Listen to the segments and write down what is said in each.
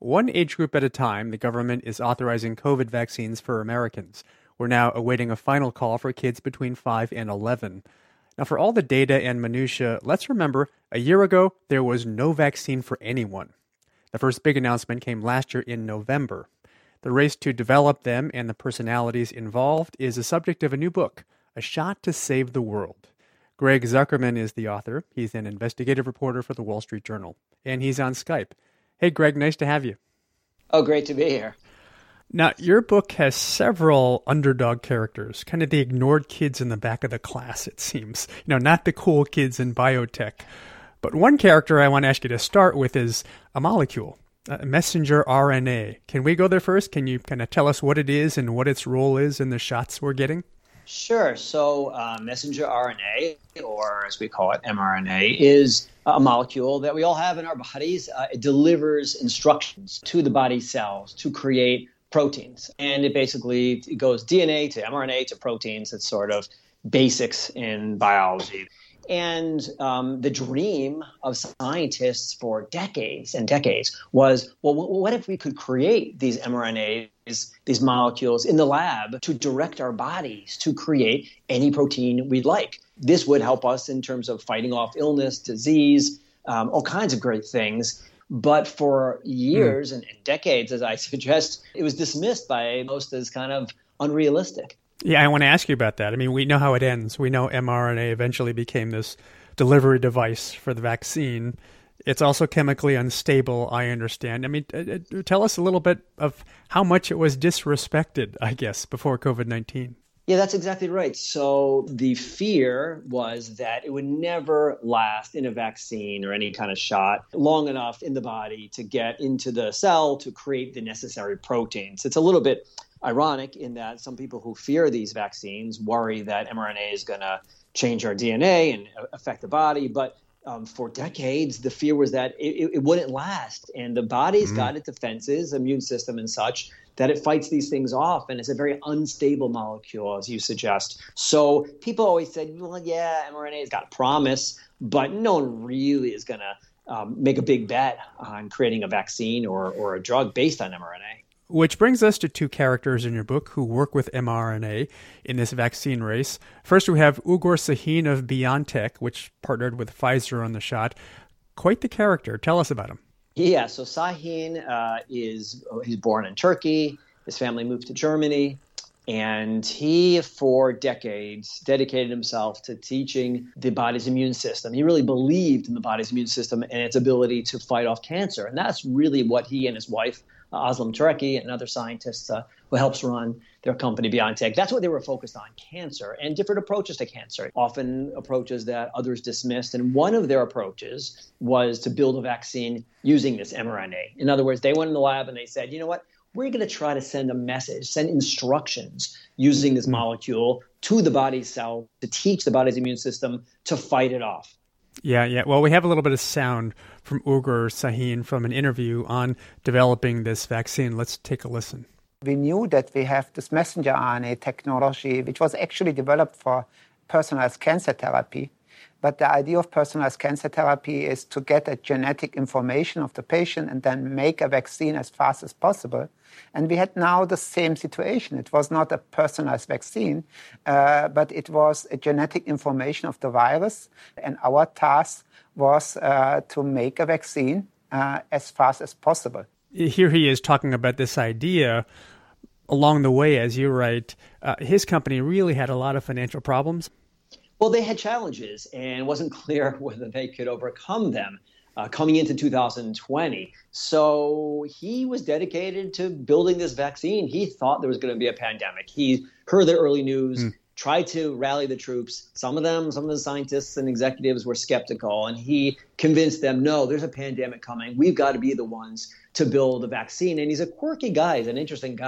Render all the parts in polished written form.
One age group at a time, the government is authorizing COVID vaccines for Americans. We're now awaiting a final call for kids between 5 and 11. Now, for all the data and minutiae, let's remember, a year ago, there was no vaccine for anyone. The first big announcement came last year in November. The race to develop them and the personalities involved is the subject of a new book, A Shot to Save the World. Greg Zuckerman is the author. He's an investigative reporter for the Wall Street Journal, and he's on Skype. Hey, Greg, nice to have you. Oh, great to be here. Now, your book has several underdog characters, kind of the ignored kids in the back of the class, it seems. Not the cool kids in biotech. But one character I want to ask you to start with is a molecule, messenger RNA. Can we go there first? Can you kind of tell us what it is and what its role is in the shots we're getting? Sure. So messenger RNA, or as we call it, mRNA, is a molecule that we all have in our bodies. It delivers instructions to the body cells to create proteins. And it goes DNA to mRNA to proteins. It's sort of basics in biology. And the dream of scientists for decades and decades was, well, what if we could create these mRNAs, these molecules in the lab to direct our bodies to create any protein we'd like? This would help us in terms of fighting off illness, disease, all kinds of great things. But for years and decades, as I suggest, it was dismissed by most as kind of unrealistic. Yeah, I want to ask you about that. I mean, we know how it ends. We know mRNA eventually became this delivery device for the vaccine. It's also chemically unstable, I understand. I mean, tell us a little bit of how much it was disrespected, I guess, before COVID-19. Yeah, that's exactly right. So the fear was that it would never last in a vaccine or any kind of shot long enough in the body to get into the cell to create the necessary proteins. It's a little bit ironic in that some people who fear these vaccines worry that mRNA is going to change our DNA and affect the body. But for decades, the fear was that it wouldn't last. And the body's got its defenses, immune system and such, that it fights these things off. And it's a very unstable molecule, as you suggest. So people always said, well, yeah, mRNA has got promise, but no one really is going to make a big bet on creating a vaccine or a drug based on mRNA. Which brings us to two characters in your book who work with mRNA in this vaccine race. First, we have Ugur Sahin of BioNTech, which partnered with Pfizer on the shot. Quite the character. Tell us about him. Yeah, so Sahin he's born in Turkey. His family moved to Germany. And he, for decades, dedicated himself to teaching the body's immune system. He really believed in the body's immune system and its ability to fight off cancer. And that's really what he and his wife, Özlem Türeci, and other scientists who helps run their company BioNTech, that's what they were focused on, cancer and different approaches to cancer, often approaches that others dismissed. And one of their approaches was to build a vaccine using this mRNA. In other words, they went in the lab and they said, you know what? We're going to try to send a message, send instructions using this molecule to the body's cell to teach the body's immune system to fight it off. Yeah. Well, we have a little bit of sound from Ugur Sahin from an interview on developing this vaccine. Let's take a listen. We knew that we have this messenger RNA technology, which was actually developed for personalized cancer therapy. But the idea of personalized cancer therapy is to get a genetic information of the patient and then make a vaccine as fast as possible. And we had now the same situation. It was not a personalized vaccine, but it was a genetic information of the virus. And our task was to make a vaccine as fast as possible. Here he is talking about this idea. Along the way, as you write, his company really had a lot of financial problems. Well, they had challenges, and it wasn't clear whether they could overcome them coming into 2020. So he was dedicated to building this vaccine. He thought there was going to be a pandemic. He heard the early news, tried to rally the troops. Some of the scientists and executives were skeptical, and he convinced them, no, there's a pandemic coming. We've got to be the ones to build a vaccine. And he's a quirky guy. He's an interesting guy.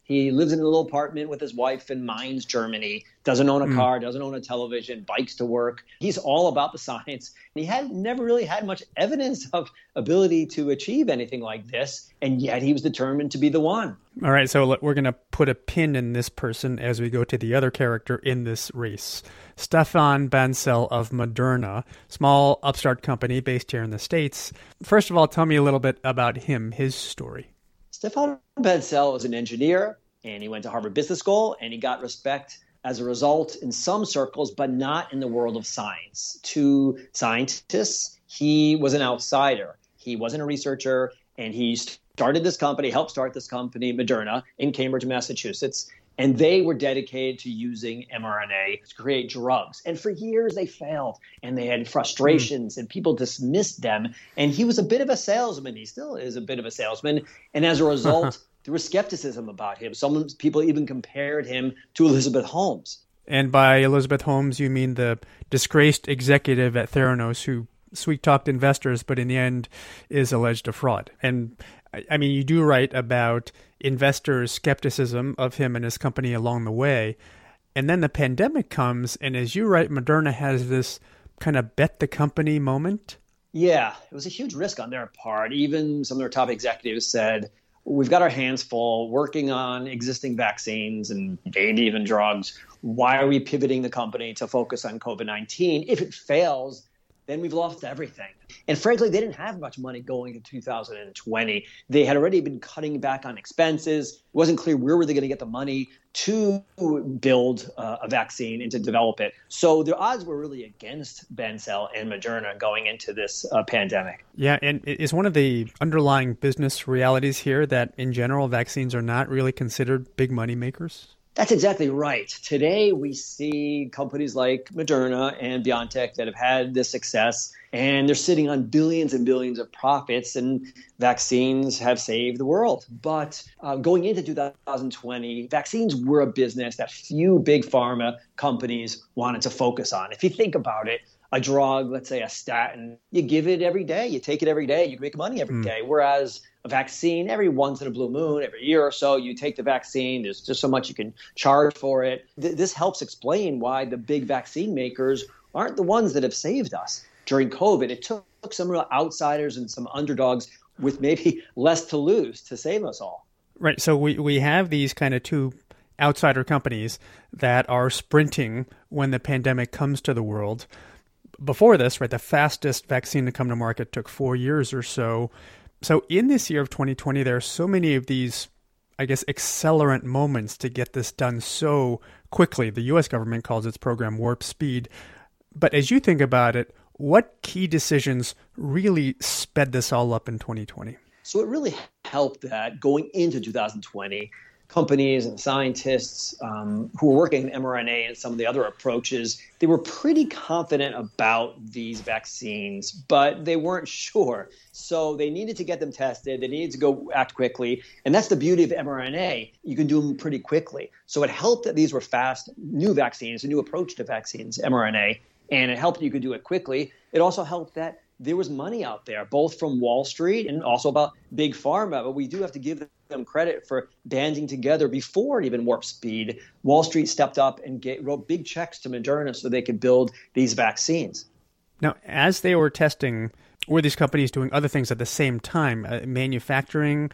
He lives in a little apartment with his wife in Mainz, Germany, doesn't own a car, doesn't own a television, bikes to work. He's all about the science. And he had never really had much evidence of ability to achieve anything like this, and yet he was determined to be the one. All right, so we're going to put a pin in this person as we go to the other character in this race. Stéphane Bancel of Moderna, small upstart company based here in the States. First of all, tell me a little bit about him, his story. Stéphane Bancel was an engineer, and he went to Harvard Business School, and he got respect as a result in some circles, but not in the world of science. To scientists, he was an outsider. He wasn't a researcher, and he started this company, helped start this company, Moderna, in Cambridge, Massachusetts. And they were dedicated to using mRNA to create drugs. And for years they failed, and they had frustrations, and people dismissed them. And he was a bit of a salesman. He still is a bit of a salesman. And as a result, there was skepticism about him. Some people even compared him to Elizabeth Holmes. And by Elizabeth Holmes, you mean the disgraced executive at Theranos who sweet-talked investors, but in the end is alleged of fraud. And I mean, you do write about investors' skepticism of him and his company along the way. And then the pandemic comes, and as you write, Moderna has this kind of bet the company moment. Yeah, it was a huge risk on their part. Even some of their top executives said, we've got our hands full working on existing vaccines and maybe even drugs. Why are we pivoting the company to focus on COVID-19? If it fails, then we've lost everything. And frankly, they didn't have much money going into 2020. They had already been cutting back on expenses. It wasn't clear where were they going to get the money to build a vaccine and to develop it. So the odds were really against Bancel and Moderna going into this pandemic. Yeah, and is one of the underlying business realities here that in general, vaccines are not really considered big money makers? That's exactly right. Today, we see companies like Moderna and BioNTech that have had this success, and they're sitting on billions and billions of profits, and vaccines have saved the world. But going into 2020, vaccines were a business that few big pharma companies wanted to focus on. If you think about it, a drug, let's say a statin, you give it every day, you take it every day, you can make money every day. Whereas a vaccine, every once in a blue moon, every year or so, you take the vaccine, there's just so much you can charge for it. This helps explain why the big vaccine makers aren't the ones that have saved us. During COVID, it took some real outsiders and some underdogs with maybe less to lose to save us all. Right, so we have these kind of two outsider companies that are sprinting when the pandemic comes to the world. Before this, right, the fastest vaccine to come to market took 4 years or so. So in this year of 2020, there are so many of these, I guess, accelerant moments to get this done so quickly. The U.S. government calls its program Warp Speed. But as you think about it, what key decisions really sped this all up in 2020? So it really helped that going into 2020, companies and scientists who were working in mRNA and some of the other approaches, they were pretty confident about these vaccines, but they weren't sure. So they needed to get them tested. They needed to go act quickly. And that's the beauty of mRNA. You can do them pretty quickly. So it helped that these were fast, new vaccines, a new approach to vaccines, mRNA, and it helped you could do it quickly. It also helped that there was money out there, both from Wall Street and also about big pharma. But we do have to give them credit for banding together before even Warp Speed. Wall Street stepped up and wrote big checks to Moderna so they could build these vaccines. Now, as they were testing, were these companies doing other things at the same time, manufacturing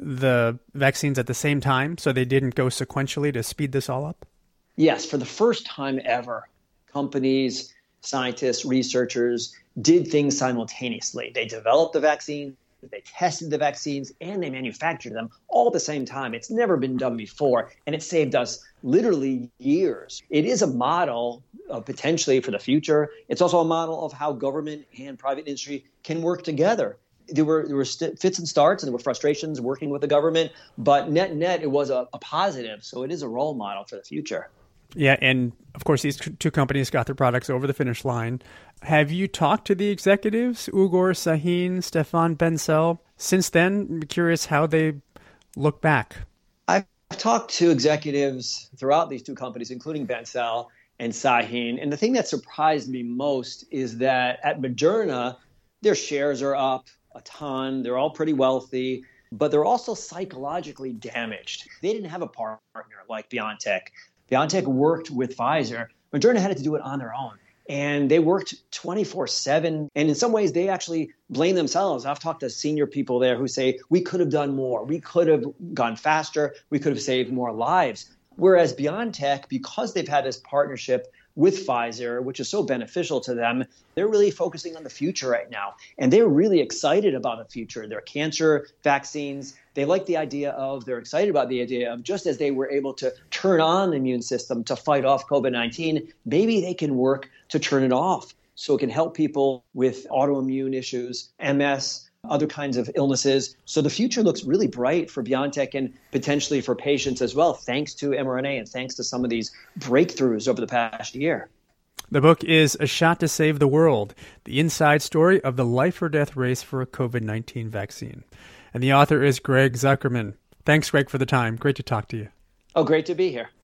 the vaccines at the same time so they didn't go sequentially to speed this all up? Yes, for the first time ever, companies, scientists, researchers did things simultaneously. They developed the vaccine, they tested the vaccines, and they manufactured them all at the same time. It's never been done before, and it saved us literally years. It is a model potentially for the future. It's also a model of how government and private industry can work together. There were fits and starts, and there were frustrations working with the government, but net, it was a positive. So it is a role model for the future. Yeah, and of course, these two companies got their products over the finish line. Have you talked to the executives, Uğur Şahin, Stéphane Bancel? Since then, I'm curious how they look back. I've talked to executives throughout these two companies, including Bancel and Şahin, and the thing that surprised me most is that at Moderna, their shares are up a ton. They're all pretty wealthy. but they're also psychologically damaged. They didn't have a partner like BioNTech. BioNTech worked with Pfizer. Moderna had to do it on their own. And they worked 24/7. And in some ways, they actually blame themselves. I've talked to senior people there who say, we could have done more. We could have gone faster. We could have saved more lives. Whereas BioNTech, because they've had this partnership with Pfizer, which is so beneficial to them, they're really focusing on the future right now. And they're really excited about the future. Their cancer vaccines, they're excited about the idea of, just as they were able to turn on the immune system to fight off COVID-19, maybe they can work to turn it off so it can help people with autoimmune issues, MS, other kinds of illnesses. So the future looks really bright for BioNTech and potentially for patients as well, thanks to mRNA and thanks to some of these breakthroughs over the past year. The book is A Shot to Save the World, the inside story of the life or death race for a COVID-19 vaccine. And the author is Greg Zuckerman. Thanks, Greg, for the time. Great to talk to you. Oh, great to be here.